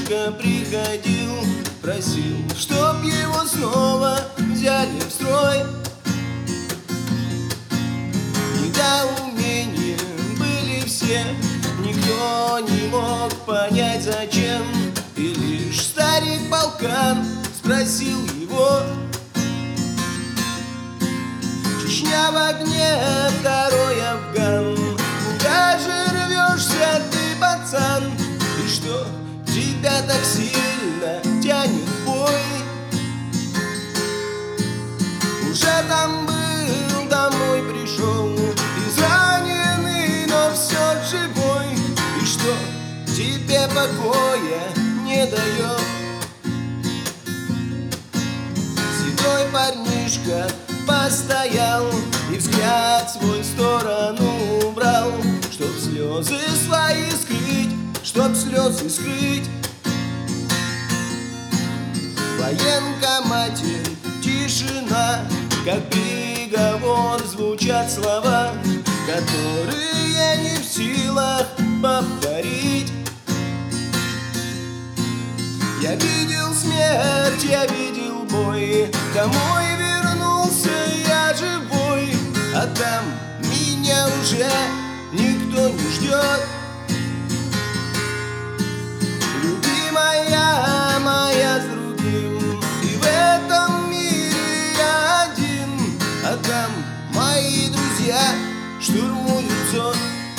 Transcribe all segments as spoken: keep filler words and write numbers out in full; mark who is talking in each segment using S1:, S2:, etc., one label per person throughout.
S1: парнишка приходил, просил, чтоб его снова взяли в строй. Недоумения были все, никто не мог понять зачем. И лишь старик Балкан спросил его: Чечня в огне, второй Афган, куда же рвешься ты, пацан? И что тебя так сильно тянет в бой? Уже там был, домой пришел, израненный, но все живой. И что тебе покоя не дает? Седой парнишка постоял и взгляд свой в сторону убрал, чтоб слезы свои скрыть, чтоб слезы скрыть. В военкомате тишина, как приговор звучат слова, которые не в силах повторить. Я видел смерть, я видел бой, домой вернулся я живой, а там меня уже никто не ждет. Любимая моя с другим, и в этом мире я один, а там мои друзья штурмуют сон.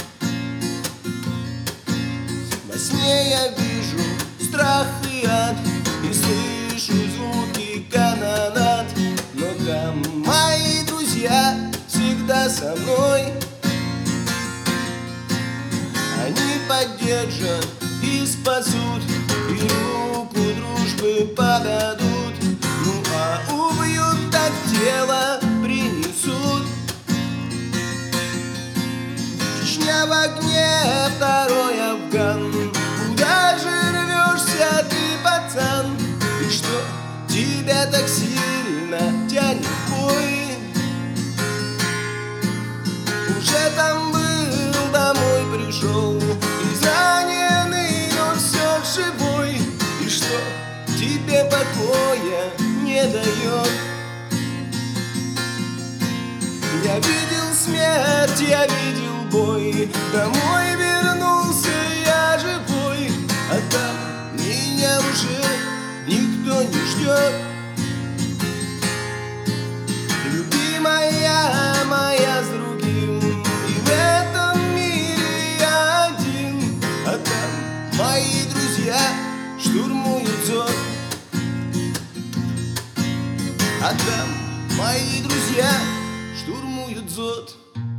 S1: Во сне я вижу страх и ад, и слышу звуки канонад, но там мои друзья всегда со мной. Они поддержат и спасут, и руку дружбы подадут, ну а убьют, так тело принесут. Чечня в огне, второй Афган, куда же рвешься ты, пацан? И что тебя так сильно тянет в бой? Уже там был, домой пришел, израненный, но все живой. И что тебе покоя не дает? Я видел смерть, я видел бой, домой вернулся я живой, а там меня уже никто не ждет. Любимая моя с другим, и в этом мире я один, а там мои друзья штурмуют зод. А там мои друзья штурмуют зод.